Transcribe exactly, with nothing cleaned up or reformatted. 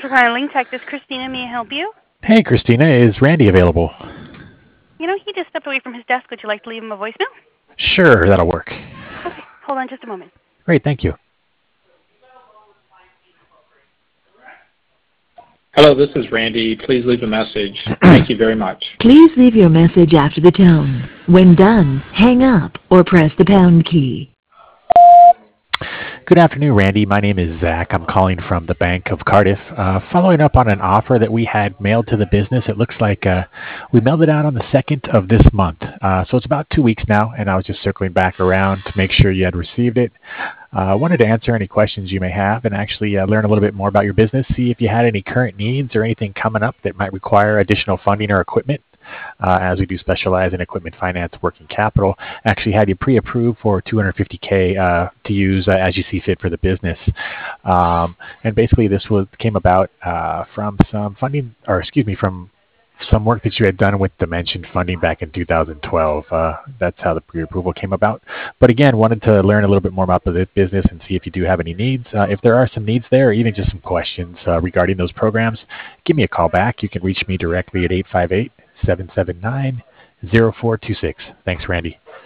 for calling LinkTech. This is Christina. May I help you? Hey, Christina, is Randy available? You know, he just stepped away from his desk. Would you like to leave him a voicemail? Sure, that'll work. Okay, hold on just a moment. Great, thank you. Hello, this is Randy. Please leave a message. Thank you very much. Please leave your message after the tone. When done, hang up or press the pound key. Good afternoon, Randy. My name is Zach. I'm calling from the Bank of Cardiff. Uh, following up on an offer that we had mailed to the business, it looks like uh, we mailed it out on the second of this month. Uh, so it's about two weeks now, and I was just circling back around to make sure you had received it. I uh, wanted to answer any questions you may have and actually uh, learn a little bit more about your business, see if you had any current needs or anything coming up that might require additional funding or equipment. Uh, as we do specialize in equipment finance working capital, actually had you pre-approved for two hundred fifty K uh, to use uh, as you see fit for the business. Um, and basically this was came about uh, from some funding, or excuse me, from some work that you had done with Dimension Funding back in two thousand twelve. Uh, that's how the pre-approval came about. But again, wanted to learn a little bit more about the business and see if you do have any needs. Uh, if there are some needs there, or even just some questions uh, regarding those programs, give me a call back. You can reach me directly at eight five eight, seven seven nine, zero four two six. Thanks, Randy.